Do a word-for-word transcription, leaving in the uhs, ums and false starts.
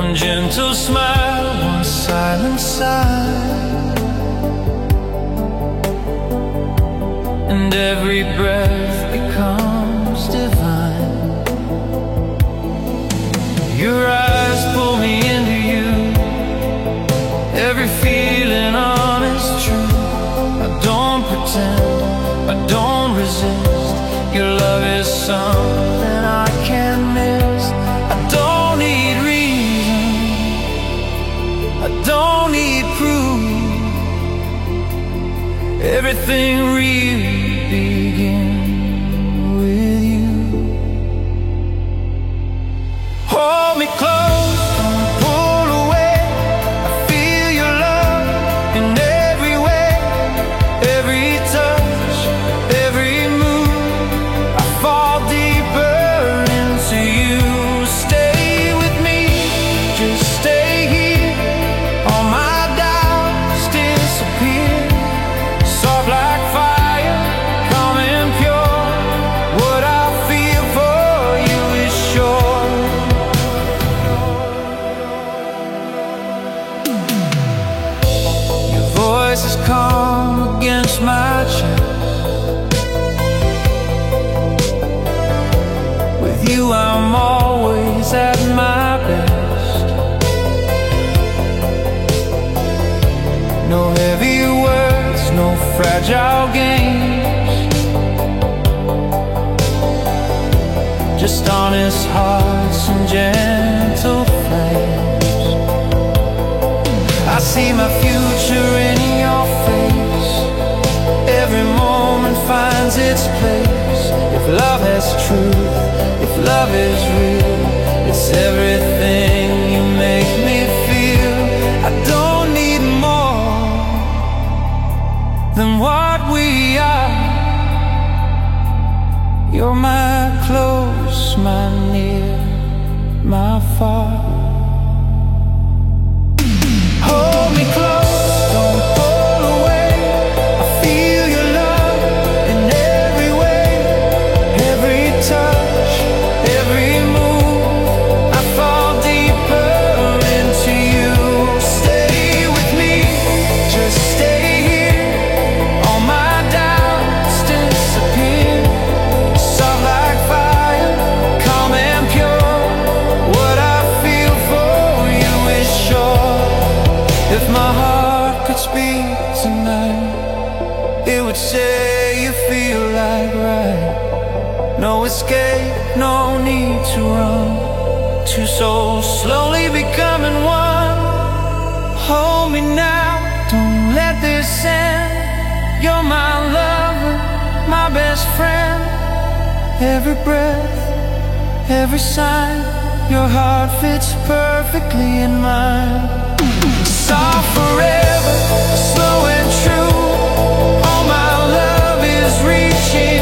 one gentle smile, one silent sigh, and every breath becomes divine. Your eyes pull me into you, every feeling honest, true. I don't pretend, I don't resist. Your love is something I can't miss. I don't need reason, I don't need proof. Everything really begins with you. Hold me close, don't pull away. I feel your love in every way, every touch, every move. I fall deeper into you. Stay with me, just stay here. All my doubts disappear, soft like fire, calm and pure. What I feel for you is sure. Your voice is calm against my chest. With you I'm always at my best. No heavy words, no fragile games, just honest hearts and gentle flames. I see my future in your face, every moment finds its place. If love has truth, if love is real, it's everything you make me feel. I don't need more than what we are. You're my close, my near, my far. Hold me close, don't pull away. I feel your love in every way, every touch, every move. I fall deeper into you. Stay with me, just stay here. All my doubts disappear, soft like fire, calm and pure. What I feel for you is sure. If my heart could speak tonight, it would say you feel like right. No escape, no need to run. Two souls slowly becoming one. Hold me now, don't let this end. You're my lover, my best friend. Every breath, every sign, your heart fits perfectly in mine. Soft forever, slow and true. All my love is reaching